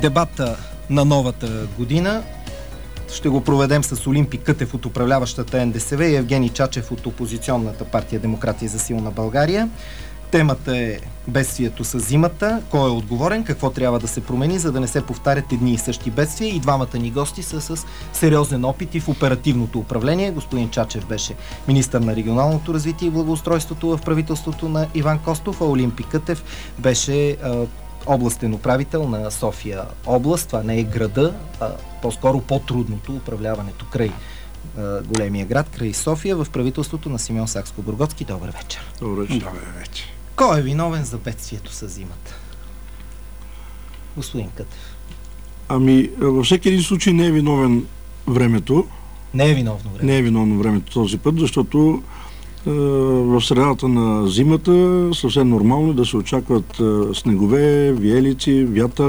Дебата на новата година ще го проведем с Олимпи Кътев от управляващата НДСВ и Евгений Чачев от опозиционната партия Демокрация за силна България. Темата е бедствието с зимата, кой е отговорен, какво трябва да се промени, за да не се повтарят едни и същи бедствия. И двамата ни гости са с сериозен опит и в оперативното управление. Господин Чачев беше министър на регионалното развитие и благоустройството в правителството на Иван Костов, а Олимпи Кътев беше областен управител на София област. Това не е града, а по-скоро по-трудното управляването край големия град, край София, в правителството на Симеон Сакскобургготски. Добър вечер. Добър вечер. Кой е виновен за бедствието с зимата? Господин Кътев. Във всеки един случай не е виновен времето. Не е виновно времето. Не е виновно времето този път, защото в средата на зимата съвсем нормално да се очакват снегове, виелици, вятър.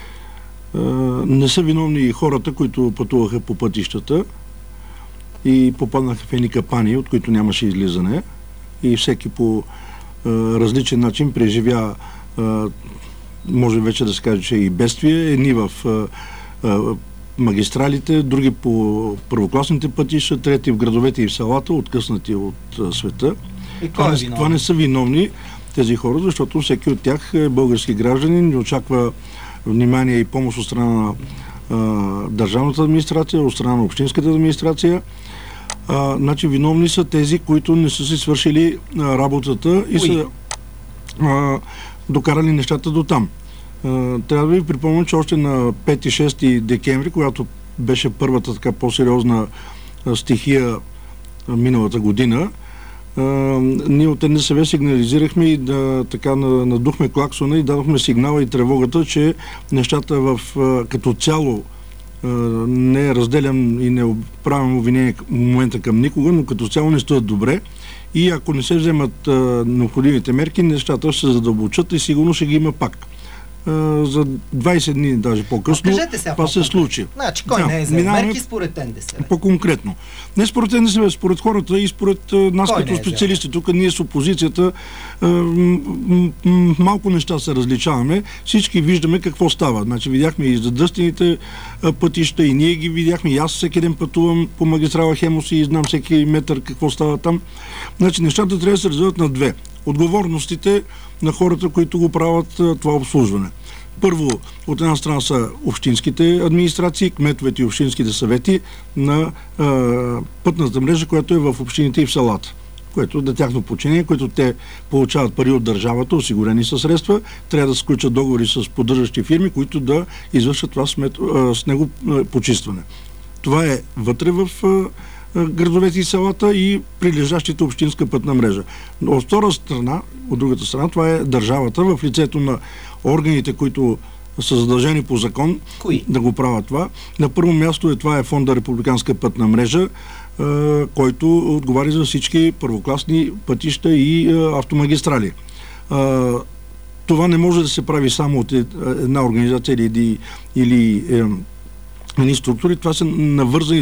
Не са виновни и хората, които пътуваха по пътищата и попаднаха в едни капани, от които нямаше излизане. И всеки по различен начин преживя, може вече да се каже, че и бедствие, едни в магистралите, други по първокласните пътища, трети в градовете и в селата, откъснати от света. Това не са виновни тези хора, защото всеки от тях е български гражданин, не очаква внимание и помощ от страна на държавната администрация, от страна на общинската администрация. Значи виновни са тези, които не са си свършили работата и са докарали нещата до там. Трябва да ви припомня, че още на 5-6 декември, когато беше първата така по-сериозна стихия миналата година, ние от НДСВ сигнализирахме и така надухме клаксона и дадохме сигнала и тревогата, че нещата като цяло не разделям и не правим обвинение в момента към никога, но като цяло не стоят добре и ако не се вземат необходимите мерки, нещата ще се задълбочат и сигурно ще ги има пак. За 20 дни, даже по-късно, това се случи. Значи, кой не е взел мерки според НДСВ? По-конкретно. Не според НДСВ, според хората и според нас като специалисти. Тук ние с опозицията малко неща се различаваме. Всички виждаме какво става. Значи, видяхме и задъстените пътища, и ние ги видяхме. И аз всеки ден пътувам по магистрала Хемус и знам всеки метър какво става там. Значи, нещата трябва да се разделят на две. Отговорностите на хората, които го правят това обслужване. Първо, от една страна са общинските администрации, кметовете и общинските съвети на пътната мрежа, която е в общините и в селата, което е тяхно подчинение, което те получават пари от държавата, осигурени със средства, трябва да сключат договори с поддържащи фирми, които да извършат това снегопочистване. Това е вътре в градовете и селата и прилежащите общинска пътна мрежа. Но от втора страна, от другата страна, това е държавата в лицето на органите, които са задължени по закон да го правят това. На първо място това е фонда Републиканска пътна мрежа, който отговаря за всички първокласни пътища и автомагистрали. Това не може да се прави само от една организация или едни структури. Това са навързани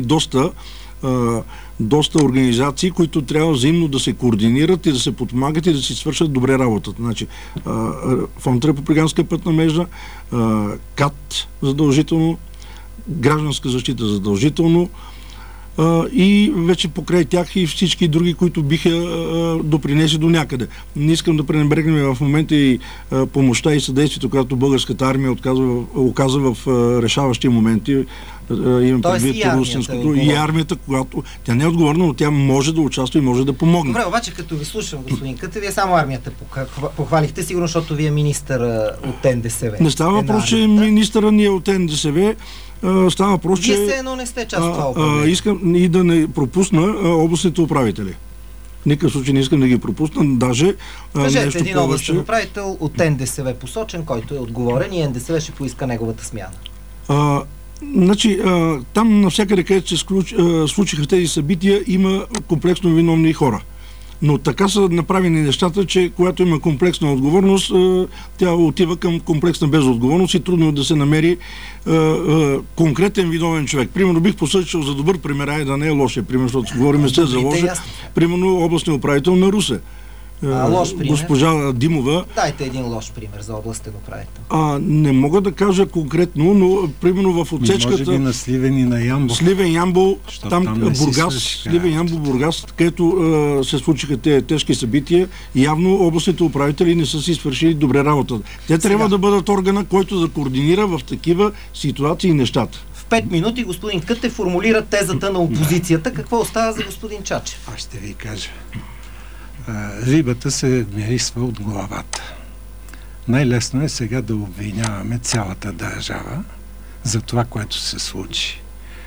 доста организации, които трябва взаимно да се координират и да се подпомагат и да си свършат добре работата. Значи, Фонд Републиканска пътна мрежа, КАТ задължително, гражданска защита задължително и вече покрай тях и всички други, които биха допринесли до някъде. Не искам да пренебрегнем в момента и помощта и съдействието, която българската армия оказа в решаващи моменти. Имам предвид русинското и армията, когато тя не е отговорна, но тя може да участва и може да помогне. Добре, обаче като ви слушам, господин Кътев, вие само армията похвалихте, сигурно, защото вие е министър от НДСВ. Не става въпрос, че министъра ни е от НДСВ. Става въпрос, че... Вие все едно не сте част от това управление. Искам и да не пропусна областните управители. В никакъв случай не искам да ги пропусна, даже кажете един областен управител от НДСВ посочен, който е отговорен и НДСВ ще поиска неговата смяна. Значи, там навсякъде, където се случиха тези събития, има комплексно виновни хора. Но така са направени нещата, че когато има комплексна отговорност, тя отива към комплексна безотговорност и трудно да се намери конкретен виновен човек. Примерно бих посъчил за добър пример, да не е лошия пример, защото говорим се за лоша. Примерно областният управител на Русе. лош пример. Госпожа Димова. Дайте един лош пример за областен управител. Не мога да кажа конкретно, но примерно в отсечката... Може би на Сливен и на Ямбол. Сливен, Ямбол, там Бургас, Сливен, Ямбол, Бургас, където се случиха тези тежки събития, явно областните управители не са си свършили добре работа. Те трябва да бъдат органа, който да координира в такива ситуации нещата. В 5 минути господин Кътев формулира тезата на опозицията. Какво остава за господин Чачев? Аз ще ви кажа. Рибата се мирисва от главата. Най-лесно е сега да обвиняваме цялата държава за това, което се случи.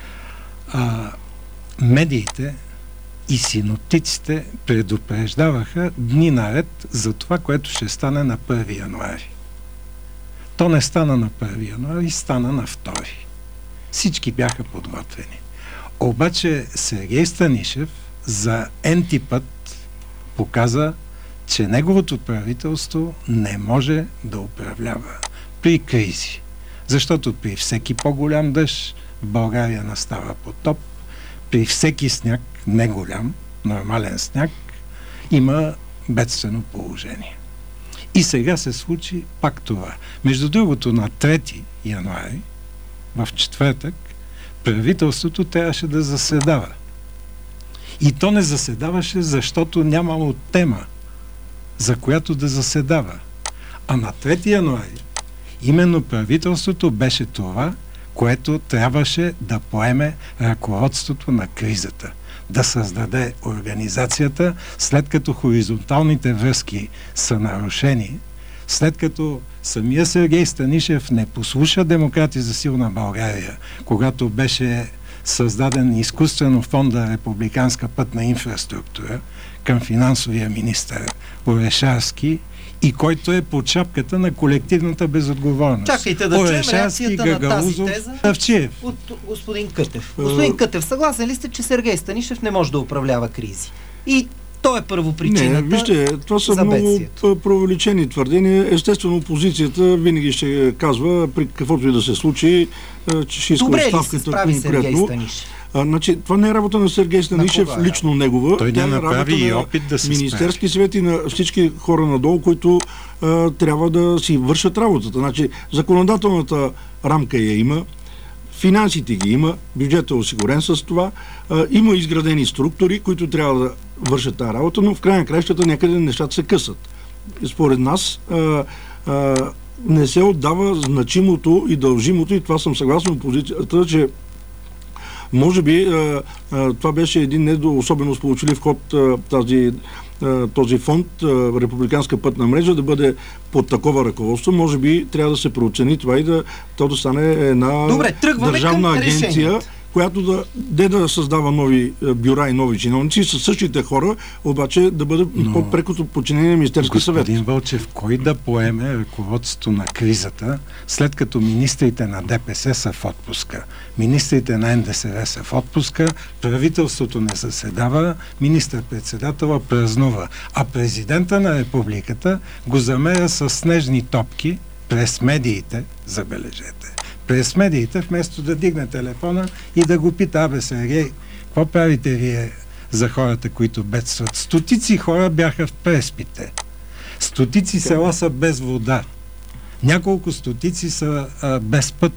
Медиите и синоптиците предупреждаваха дни наред за това, което ще стане на 1 януари. То не стана на 1 януари, стана на 2. Всички бяха подготвени. Обаче Сергей Станишев за n-ти път показа, че неговото правителство не може да управлява при кризи. Защото при всеки по-голям дъжд в България настава потоп, при всеки сняг, не голям, нормален сняг, има бедствено положение. И сега се случи пак това. Между другото, на 3 януари, в четвъртък, правителството трябваше да заседава. И то не заседаваше, защото нямало тема, за която да заседава. А на 3 януари именно правителството беше това, което трябваше да поеме ръководството на кризата. Да създаде организацията, след като хоризонталните връзки са нарушени, след като самия Сергей Станишев не послуша Демократи за силна България, когато беше създаден изкуствено фонда Републиканска пътна инфраструктура към финансовия министър Орешарски и който е под шапката на колективната безотговорност. Чакайте да чуем реакцията на тази теза от господин Кътев. Господин Кътев, съгласен ли сте, че Сергей Станишев не може да управлява кризи? И то е първопричината. Не, вижте, това са много преувеличени твърдения. Естествено, опозицията винаги ще казва, при каквото и да се случи, че ще иска оставката конкретно. Значи, това не е работа на Сергей Станишев, лично негова. Той да направи и опит да се Министерски съвет и на всички хора надолу, които трябва да си вършат работата. Значи, законодателната рамка я има, финансите ги има, бюджетът е осигурен с това, има изградени структури, които трябва да вършат тази работа, но в край на краищата някъде нещата се късат. Според нас не се отдава значимото и дължимото, и това съм съгласен с позицията, че може би това беше един не особено сполучлив ход този фонд, Републиканска пътна мрежа, да бъде под такова ръководство. Може би трябва да се преоцени това и да стане една държавна агенция, която да създава нови бюра и нови чиновници със същите хора, обаче да бъде под прекото подчинение на Министерския съвет. Господин Вълчев, кой да поеме ръководството на кризата, след като министрите на ДПС са в отпуска, министрите на НДСВ са в отпуска, правителството не заседава, министър-председателът празнува, а президента на републиката го замеря с снежни топки през медиите, забележете. През медиите, вместо да дигне телефона и да го пита: Сергей, какво правите вие за хората, които бедстват? Стотици хора бяха в преспите. Стотици села са без вода. Няколко стотици са без път.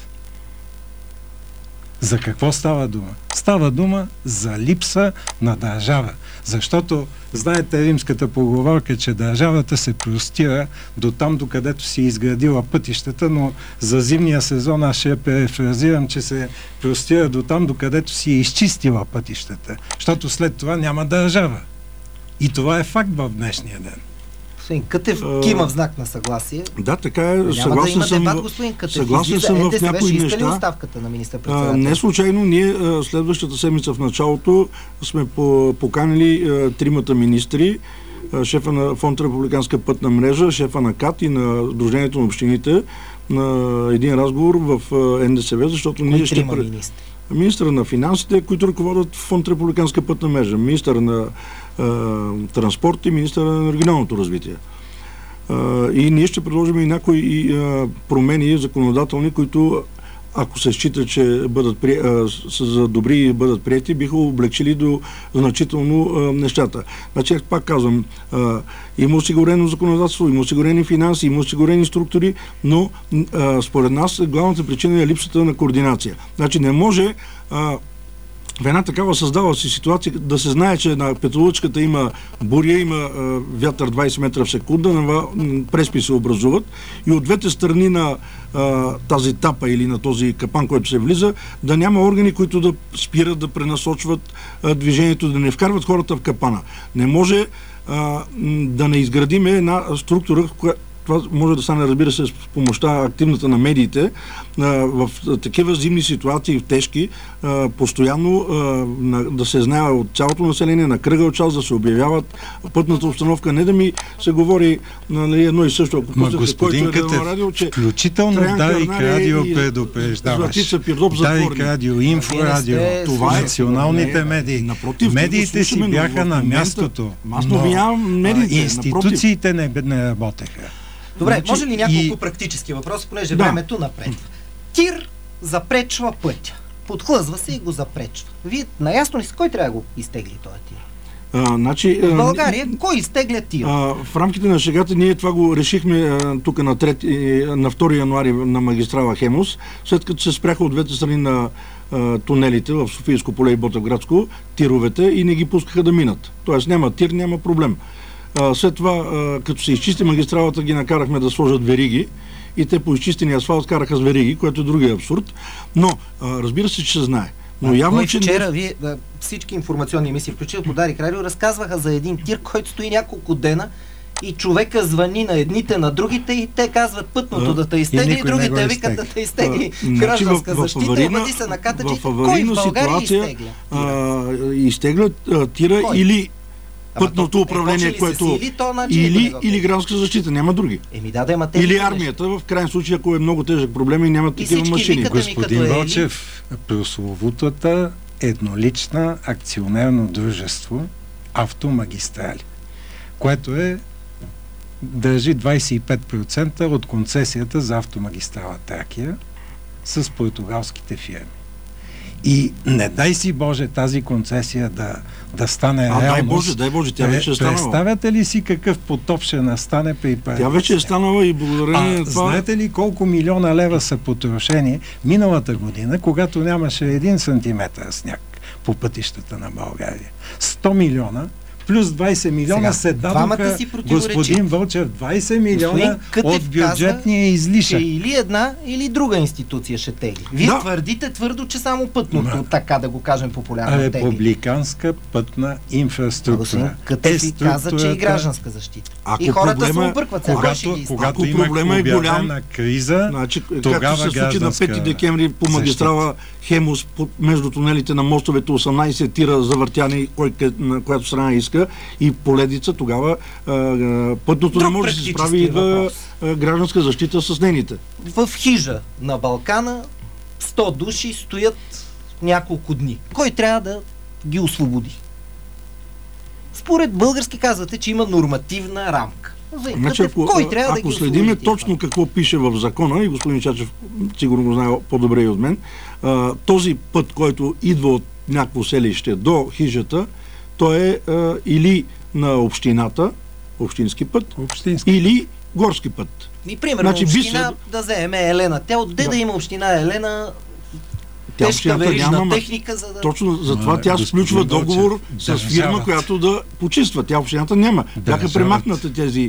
За какво става дума? Става дума за липса на държава. Защото, знаете римската поговорка, че държавата се простира до там, докъдето си изградила пътищата, но за зимния сезон аз ще я перефразирам, че се простира до там, докъдето си изчистила пътищата. Защото след това няма държава. И това е факт в днешния ден. Господин Кътев кима в знак на съгласие. Да, така е. Съгласен съм в някои неща. Оставката на министър-председател? Не случайно ние следващата седмица в началото сме поканили тримата министри, шефа на Фонд Републиканска пътна мрежа, шефа на КАТ и на Сдружението на общините на един разговор в НДСВ, защото ние ще... Министър на финансите, които ръководят Фонд Републиканска пътна мрежа, министър на транспорт и министър на регионалното развитие. И ние ще предложим и някои промени законодателни, които ако се счита, че са за добри и бъдат приети, биха облегчили до значително нещата. Значи, пак казвам, има осигурено законодателство, има осигурени финанси, има осигурени структури, но според нас главната причина е липсата на координация. Значи не може в една такава създава си ситуация да се знае, че на петролъчката има буря, има вятър 20 метра в секунда, преспи се образуват и от двете страни на тази тапа или на този капан, който се влиза, да няма органи, които да спират, да пренасочват движението, да не вкарват хората в капана. Не може да не изградиме една структура, това може да стане, разбира се, с помощта активната на медиите, в такива зимни ситуации, в тежки, постоянно да се знае от цялото население, на кръгъл час, да се обявяват пътната обстановка, не да ми се говори едно и също. Ако господин Кътев, включително Дарик радио предупреждаваш. Дарик радио, Инфорадио, това е националните медии. Напротив, медиите си бяха на мястото, но институциите не работеха. Добре, може ли няколко практически въпроси, понеже времето напредва? Тир запречва пътя. Подхлъзва се и го запречва. Вие наясно ли си кой трябва да го изтегли този тир? В България кой изтегля тир? В рамките на шегата ние това го решихме тук на 2 януари на магистрала Хемус, след като се спряха от двете страни на тунелите в Софийско поле и Ботевградско, тировете и не ги пускаха да минат. Тоест няма тир, няма проблем. След това, като се изчисти магистралата, ги накарахме да сложат вериги и те по изчистения асфалт караха с вериги, което е другия абсурд. Но, разбира се, че се знае. Но явно, че вчера вие, всички информационни емисии, включително по Дарик радио, разказваха за един тир, който стои няколко дена и човека звъни на едните, на другите и те казват пътното да те изтегли и другите викат да те изтегли. Гражданска защита, обади се на катаджите. Кой в България изтегля? Изтеглят тира или пътното управление, което или гражданска защита, няма други. Или армията, в крайен случай, ако е много тежък проблем и няма такива машини. Господин Вълчев, прословутата еднолична акционерно дружество Автомагистрали, което държи 25% от концесията за автомагистрала Тракия с португалските фирми. И не дай си Боже тази концесия да стане реалност. Дай Боже, тя вече е станала. Представяте ли си какъв потоп ще настане при пари? Тя вече е станала и благодарение на това... Знаете ли колко милиона лева са потрошени миналата година, когато нямаше 1 сантиметър сняг по пътищата на България? 100 милиона плюс 20 милиона се дадоха, господин Вълчев, 20 милиона от бюджетния излишък. Че или една, или друга институция ще тегли. Вие твърдите твърдо, че само пътното, така да го кажем популярно, тегли. Републиканска пътна инфраструктура. Кътев каза, че и гражданска защита. И хората се объркват. Когато има обявена криза, тогава както се случи на 5 декември по магистрала Хемус, между тунелите на мостовете, 18 тира завъртяни, която страна иска, и поледица, тогава пътното не може да се справи и гражданска защита с нейните. В хижа на Балкана 100 души стоят няколко дни. Кой трябва да ги освободи? Според български казвате, че има нормативна рамка. Значи, ако следиме точно какво пише в закона, и господин Чачев сигурно го знае по-добре и от мен, този път, който идва от някакво селище до хижата, той е или на общината, общински път, или горски път. И примерно община, да вземе Елена. Тя отде да има община Елена, тежка верижна техника, за да... Точно за това тя сключва договор с фирма, която да почиства. Тя общината няма. Бяха премахнати тези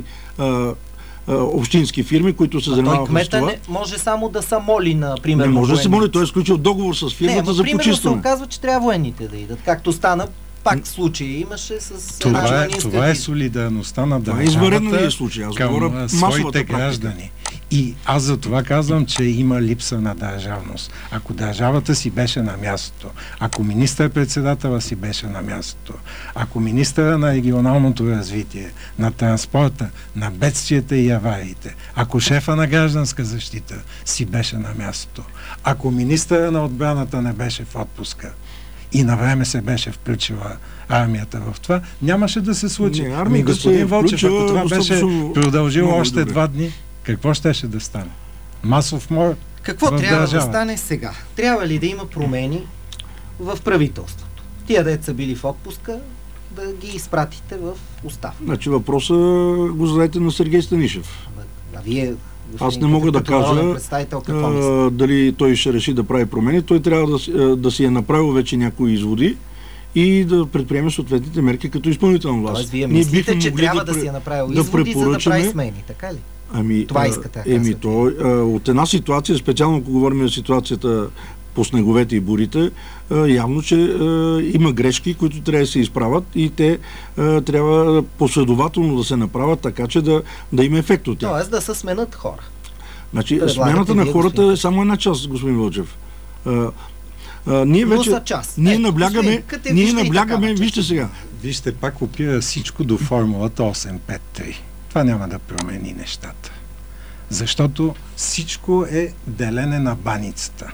общински фирми, които се занимават с това. Кмета не може само да се моли, например. Не може да се моли, той е сключил договор с фирмата за почистване. Примерно се оказва, че трябва военните да идат. Както стана пак случаи имаше с това е солидарността на държавата към своите граждани. И аз за това казвам, че има липса на държавност. Ако държавата си беше на мястото, ако министър-председателът си беше на мястото, ако министъра на регионалното развитие, на транспорта, на бедствията и авариите, ако шефа на гражданска защита си беше на мястото, ако министъра на отбраната не беше в отпуска и на време се беше включила армията в това, нямаше да се случи. Господин Вълчев, ако това беше продължило още 2 дни, какво щеше да стане? Масов мор, Какво трябва да стане сега? Трябва ли да има промени в правителството? Тия деца били в отпуска, да ги изпратите в оставка. Значи въпросът го задайте на Сергей Станишев. А вие, аз не мога да кажа дали той ще реши да прави промени. Той трябва да си е направил вече някои изводи и да предприеме съответните мерки като изпълнителна власт. Тоест, вие мислите, че трябва да си е направил изводи, за да прави смени, така ли? Това искате да кажете. От една ситуация, специално ако говорим за ситуацията по снеговете и бурите, явно, че има грешки, които трябва да се изправят и те трябва последователно да се направят, така че да има ефект от тях. Тоест да се сменят хора. Значи, смената на хората е само една част, господин Вълчев. Ние вече наблягаме, вижте сега. Вижте, пак опира всичко до формулата 8-5-3. Това няма да промени нещата. Защото всичко е делене на баницата.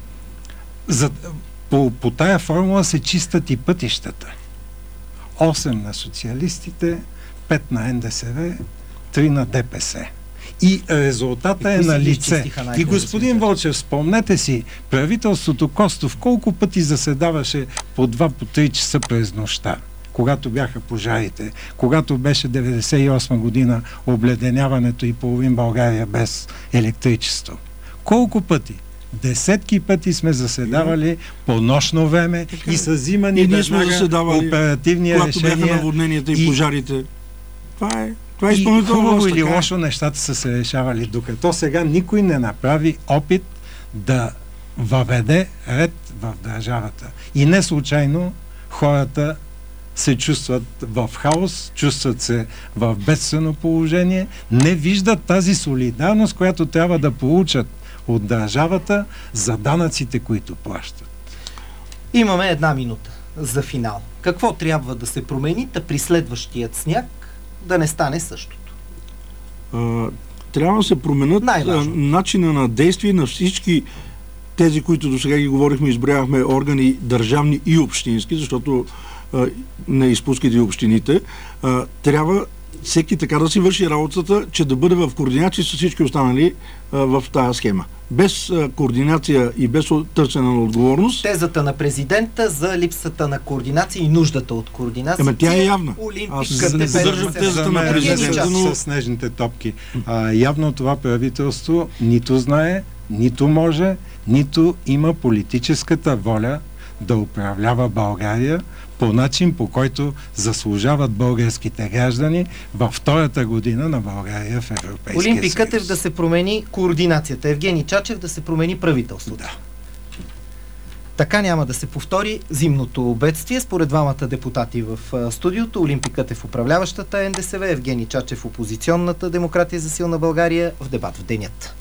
По тая формула се чистят и пътищата. 8 на социалистите, 5 на НДСВ, 3 на ДПС. И резултата е на лице. И господин Вълчев, спомнете си, правителството Костов колко пъти заседаваше по 2-3 часа през нощта, когато бяха пожарите, когато беше 98 година обледеняването и половин България без електричество. Колко пъти? Десетки пъти сме заседавали по нощно време и са взимани оперативни решения. Когато бяха наводненията и пожарите. Това е и хубаво или лошо нещата са се решавали, докато сега никой не направи опит да въведе ред в държавата. И не случайно хората се чувстват в хаос, чувстват се в бедствено положение, не виждат тази солидарност, която трябва да получат от държавата за данъците, които плащат. Имаме 1 минута за финал. Какво трябва да се промени, да при следващият сняг да не стане същото? Трябва да се променят начина на действие на всички тези, които до сега ги говорихме, изброявахме органи държавни и общински, защото не изпускайте и общините. Трябва всеки така да си върши работата, че да бъде в координация с всички останали в тази схема. Без координация и без търсене на отговорност. Тезата на президента за липсата на координация и нуждата от координация. Тя е явна. Задържам тезата на президента с снежните топки. Явно това правителство нито знае, нито може, нито има политическата воля да управлява България по начин, по който заслужават българските граждани във втората година на България в Европейския съюз. Олимпи Кътев да се промени координацията, Евгений Чачев да се промени правителството. Да. Така няма да се повтори зимното бедствие. Според двамата депутати в студиото, Олимпи Кътев управляващата НДСВ, Евгений Чачев опозиционната Демократия за силна България, в дебат в денят.